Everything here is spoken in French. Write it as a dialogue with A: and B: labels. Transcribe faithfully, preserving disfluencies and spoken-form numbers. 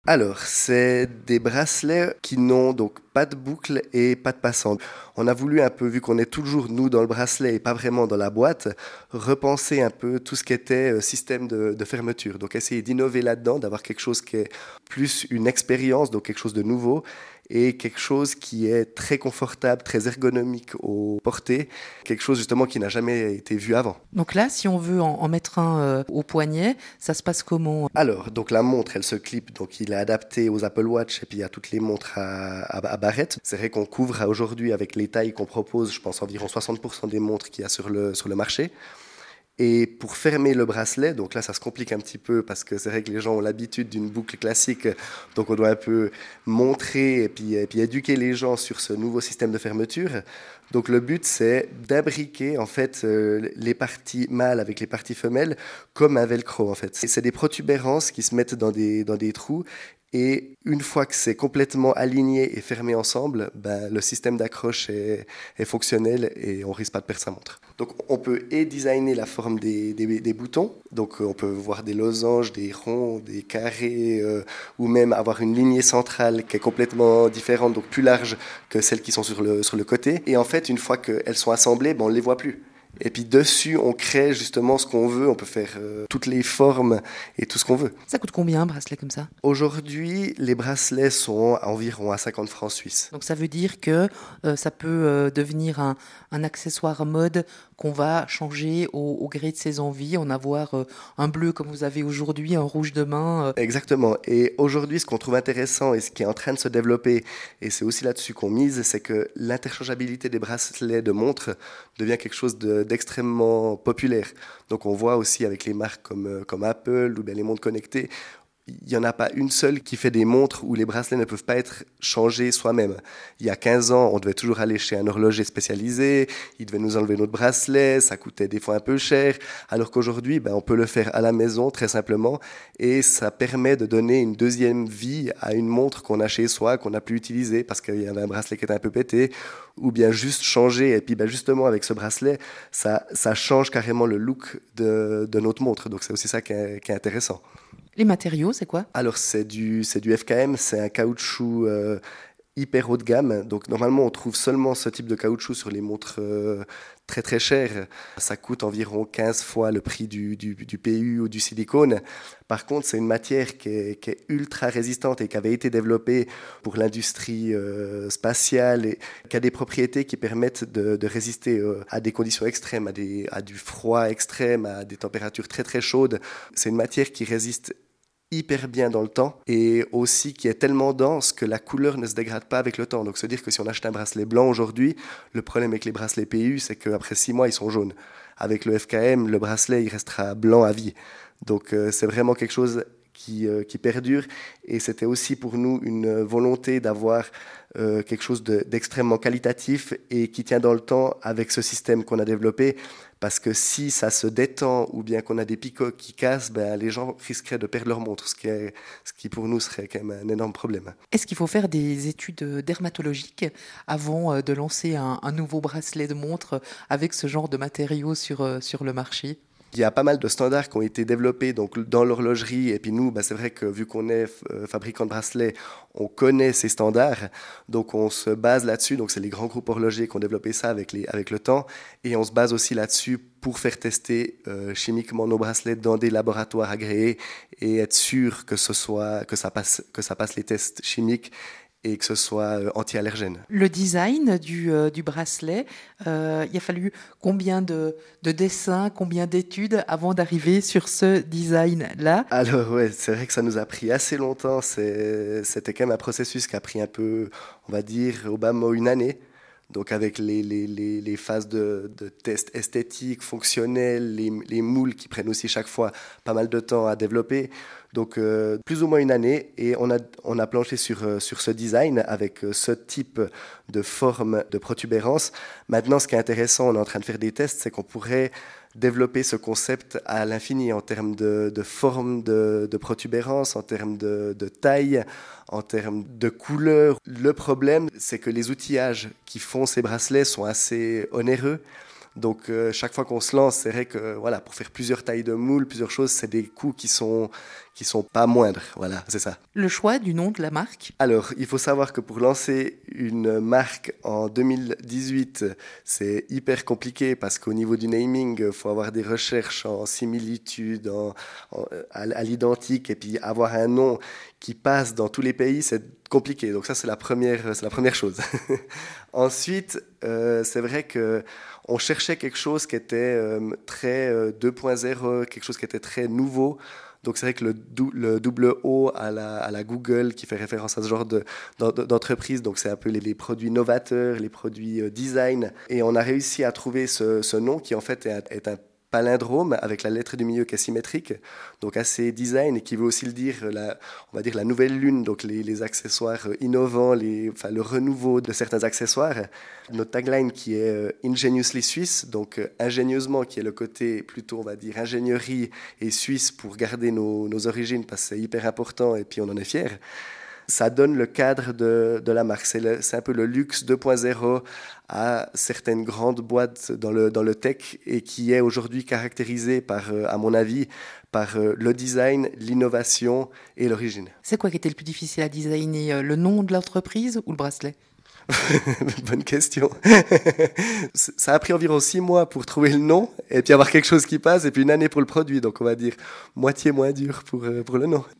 A: Alors, c'est des bracelets qui n'ont donc pas de boucle et pas de passante. On a voulu un peu, vu qu'on est toujours nous dans le bracelet et pas vraiment dans la boîte, repenser un peu tout ce qui était euh, système de, de fermeture. Donc essayer d'innover là-dedans, d'avoir quelque chose qui est plus une expérience, donc quelque chose de nouveau, et quelque chose qui est très confortable, très ergonomique au porté, quelque chose justement qui n'a jamais été vu avant.
B: Donc là, si on veut en, en mettre un euh, au poignet, ça se passe comment?
A: Alors, donc la montre, elle se clip, donc il est adapté aux Apple Watch et puis à toutes les montres à, à, à barrette. C'est vrai qu'on couvre aujourd'hui avec les tailles qu'on propose, je pense environ soixante pour cent des montres qu'il y a sur le, sur le marché. Et pour fermer le bracelet, donc là ça se complique un petit peu parce que c'est vrai que les gens ont l'habitude d'une boucle classique, donc on doit un peu montrer et puis, et puis éduquer les gens sur ce nouveau système de fermeture. Donc le but c'est d'imbriquer en fait euh, les parties mâles avec les parties femelles comme un velcro en fait. Et c'est des protubérances qui se mettent dans des, dans des trous. Et une fois que c'est complètement aligné et fermé ensemble, ben, le système d'accroche est, est fonctionnel et on risque pas de perdre sa montre. Donc on peut et designer la forme des, des, des boutons, donc on peut voir des losanges, des ronds, des carrés, euh, ou même avoir une lignée centrale qui est complètement différente, donc plus large que celles qui sont sur le, sur le côté. Et en fait, une fois qu'elles sont assemblées, ben, on ne les voit plus. Et puis dessus, on crée justement ce qu'on veut. On peut faire euh, toutes les formes et tout ce qu'on veut.
B: Ça coûte combien un bracelet comme ça?
A: Aujourd'hui, les bracelets sont à environ à cinquante francs suisses.
B: Donc ça veut dire que euh, ça peut euh, devenir un, un accessoire mode qu'on va changer au, au gré de ses envies, en avoir euh, un bleu comme vous avez aujourd'hui, un rouge demain. euh.
A: Exactement. Et aujourd'hui, ce qu'on trouve intéressant et ce qui est en train de se développer, et c'est aussi là-dessus qu'on mise, c'est que l'interchangeabilité des bracelets de montres devient quelque chose de, d'extrêmement populaire. Donc on voit aussi avec les marques comme, euh, comme Apple ou bien les montres connectées, il n'y en a pas une seule qui fait des montres où les bracelets ne peuvent pas être changés soi-même. Il y a quinze ans, on devait toujours aller chez un horloger spécialisé, il devait nous enlever notre bracelet, ça coûtait des fois un peu cher, alors qu'aujourd'hui, ben, on peut le faire à la maison très simplement et ça permet de donner une deuxième vie à une montre qu'on a chez soi, qu'on n'a plus utilisée parce qu'il y avait un bracelet qui était un peu pété, ou bien juste changer. Et puis ben, justement, avec ce bracelet, ça, ça change carrément le look de, de notre montre. Donc c'est aussi ça qui est, qui est intéressant.
B: Les matériaux, c'est quoi?
A: Alors, c'est du, c'est du F K M, c'est un caoutchouc euh, hyper haut de gamme. Donc, normalement, on trouve seulement ce type de caoutchouc sur les montres euh, très très chères. Ça coûte environ quinze fois le prix du, du, du P U ou du silicone. Par contre, c'est une matière qui est, qui est ultra résistante et qui avait été développée pour l'industrie euh, spatiale et qui a des propriétés qui permettent de, de résister euh, à des conditions extrêmes, à, des, à du froid extrême, à des températures très très chaudes. C'est une matière qui résiste hyper bien dans le temps et aussi qui est tellement dense que la couleur ne se dégrade pas avec le temps. Donc, se dire que si on achète un bracelet blanc aujourd'hui, le problème avec les bracelets P U, c'est qu'après six mois, ils sont jaunes. Avec le F K M, le bracelet, il restera blanc à vie. Donc, euh, c'est vraiment quelque chose qui, euh, qui perdure. Et c'était aussi pour nous une volonté d'avoir euh, quelque chose de, d'extrêmement qualitatif et qui tient dans le temps avec ce système qu'on a développé. Parce que si ça se détend ou bien qu'on a des picots qui cassent, ben, les gens risqueraient de perdre leur montre, ce qui, est, ce qui pour nous serait quand même un énorme problème.
B: Est-ce qu'il faut faire des études dermatologiques avant euh, de lancer un, un nouveau bracelet de montre avec ce genre de matériaux sur, euh, sur le marché?
A: Il y a pas mal de standards qui ont été développés donc, dans l'horlogerie. Et puis nous, bah, c'est vrai que vu qu'on est euh, fabricant de bracelets, on connaît ces standards. Donc on se base là-dessus. Donc c'est les grands groupes horlogers qui ont développé ça avec, les, avec le temps. Et on se base aussi là-dessus pour faire tester euh, chimiquement nos bracelets dans des laboratoires agréés et être sûr que, ce soit, que, ça passe, que ça passe les tests chimiques et que ce soit euh, anti-allergène.
B: Le design du, euh, du bracelet, euh, il a fallu combien de, de dessins, combien d'études avant d'arriver sur ce design-là?
A: Alors ouais, c'est vrai que ça nous a pris assez longtemps. C'est- C'était quand même un processus qui a pris un peu, on va dire, au bas mot une année. Donc avec les, les, les, les phases de, de tests esthétiques, fonctionnels, les, les moules qui prennent aussi chaque fois pas mal de temps à développer. Donc euh, plus ou moins une année et on a, on a planché sur, euh, sur ce design avec euh, ce type de forme de protubérance. Maintenant, ce qui est intéressant, on est en train de faire des tests, c'est qu'on pourrait développer ce concept à l'infini en termes de, de forme de, de protubérance, en termes de, de taille, en termes de couleur. Le problème, c'est que les outillages qui font ces bracelets sont assez onéreux. Donc euh, chaque fois qu'on se lance, c'est vrai que voilà, pour faire plusieurs tailles de moules, plusieurs choses, c'est des coûts qui sont qui sont pas moindres. Voilà, c'est ça.
B: Le choix du nom de la marque?
A: Alors, il faut savoir que pour lancer une marque en deux mille dix-huit, c'est hyper compliqué parce qu'au niveau du naming, il faut avoir des recherches en similitude, en, en, à, à l'identique, et puis avoir un nom qui passe dans tous les pays, c'est compliqué. Donc ça, c'est la première, c'est la première chose. Ensuite, euh, c'est vrai que on cherchait quelque chose qui était euh, très euh, deux point zéro, quelque chose qui était très nouveau. Donc c'est vrai que le, dou- le double O à la, à la Google qui fait référence à ce genre de, d'en- d'entreprise, donc c'est un peu les, les produits novateurs, les produits euh, design. Et on a réussi à trouver ce, ce nom qui en fait est un, est un palindrome avec la lettre du milieu qui est symétrique, donc assez design et qui veut aussi le dire, la, on va dire la nouvelle lune, donc les, les accessoires innovants, les, enfin, le renouveau de certains accessoires. Notre tagline qui est euh, Ingeniously Suisse, donc euh, ingénieusement, qui est le côté plutôt, on va dire, ingénierie et suisse pour garder nos, nos origines parce que c'est hyper important et puis on en est fiers. Ça donne le cadre de, de la marque. C'est, le, c'est un peu le luxe deux point zéro à certaines grandes boîtes dans le, dans le tech et qui est aujourd'hui caractérisé par, à mon avis, par le design, l'innovation et l'origine.
B: C'est quoi qui était le plus difficile à designer, le nom de l'entreprise ou le bracelet?
A: Bonne question. Ça a pris environ six mois pour trouver le nom et puis avoir quelque chose qui passe et puis une année pour le produit. Donc on va dire moitié moins dur pour, pour le nom.